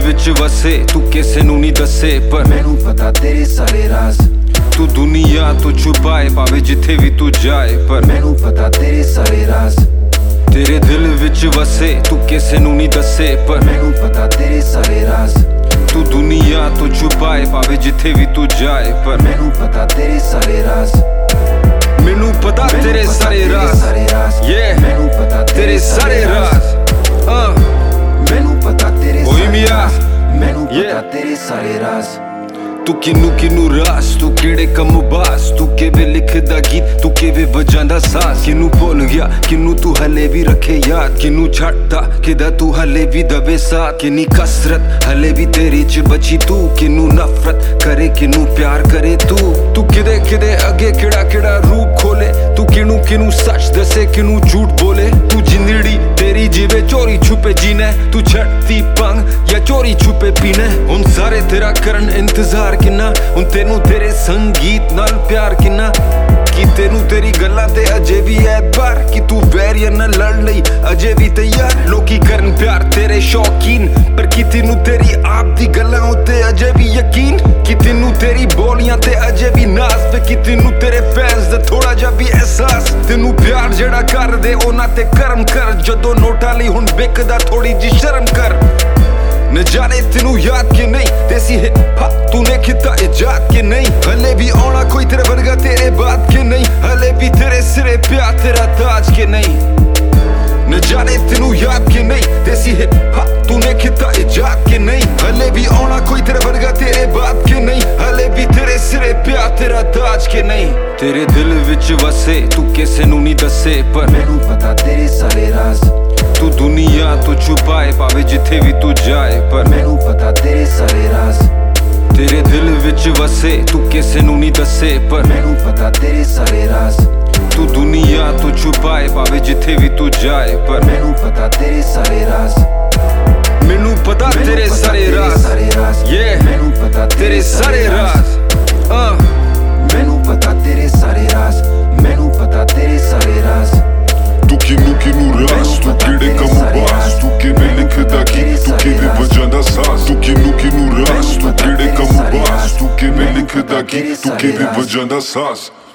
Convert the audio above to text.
विच वसे तू किसे नू नहीं दसे पर मैनू पता तेरे सारे राज। तू दुनिया तो छुपाए पावे जिथे भी तू जाए पर मैनू पता तेरे सारे राज। तेरे दिल विच वसे तू किसे नू नहीं दसे पर मैनू पता तेरे सारे राज। तू दुनिया तो छुपाए पावे जिथे भी तू जाए पर मैनू पता तेरे सारे राज। मैनू पता तेरे सारे राज। ये मैनू पता तेरे सारे राज। मैनू पता तेरे ओए मियां, मैनू पता तेरे सारे राज। तू किनू किनू रास, तू केड़े कम बास, तू केवे लिखदा गीत, तू केवे वजांदा सास। किनू भुल गया, किनू तू हले भी रखे याद, किनू छड्डदा किदा तू हले भी दबे साथ। किन्नी कसरत हले भी तेरे च बची तू, किनू नफरत करे किनू प्यार करे तू। तू किदे किदे अगे केड़ा केड़ा रूप खोले, तू किनू किनू सच दसे किनू झूठ बोले। तू जिंदड़ी तेरी जिवे चोरी छुपे जीने, तू छड्डदी पंग या चोरी छुपे पीने। हुण सारे तेरा करन इंतजार किन्ना, हुण तेनू तेरे संगीत नाल प्यार किन्ना। कि तेनू तेरी गल्लां ते अजे भी ऐतबार, कि तू वैरियर नाल लड़ लई अजे भी तैयार। लोकी करन प्यार तेरे शौकीन, पर कि तेनू तेरी आप दी गल्लां उत्ते अजे भी यकीन। कि तेनू तेरी बोलियां ते अजे भी नाज, पे कि तेनू तेरे फैंस दा थोड़ा जा भी एहसास। तेनू प्यार जेड़ा कर दे उन्हां ते करम कर, जदों नोटां लई हुण बिकदा थोड़ी जी शर्म कर। न जाने तेनू याद के नहीं, देसी हिप हॉप तूने किता इजाद के नहीं। हले भी आना कोई तेरे वर्गा तेरे बाद के नहीं, हले भी तेरे सिरे प्या तेरा ताज के नहीं। न जाने तेनू याद के नहीं, देसी हिप हॉप तूने किता इजाद के नहीं। हले भी आना कोई तेरे वर्गा तेरे बाद के नहीं, हले भी तेरे सिरे प्या तेरा ताज के नहीं। तेरे दिल विच वसे तू किसे नू नहीं दसे पर मैनू पता तेरे सारे राज। तू दुनिया तो छुपाए पावे जिथे भी तू जाए पर मैनू पता तेरे सारे राज। तेरे दिल विच वसे तू किसे नू नहीं दसे पर मैनू पता तेरे सारे राज। तू दुनिया तो छुपाए पावे जिथे भी तू जाए पर मैनू पता तेरे सारे राज। मैनू पता तेरे सारे राज। ये मैनू पता तेरे सारे राज। मैनू पता तेरे सारे राज। मैनू पता तेरे सारे राज। तू किनू किनू रास, तू केड़े कम बास, तू केवे लिखदा गीत, तू केवे वजांदा सास। तू किनू किनू रास, तू केड़े कम बास, तू केवे लिखदा गीत, तू केवे वजांदा सास।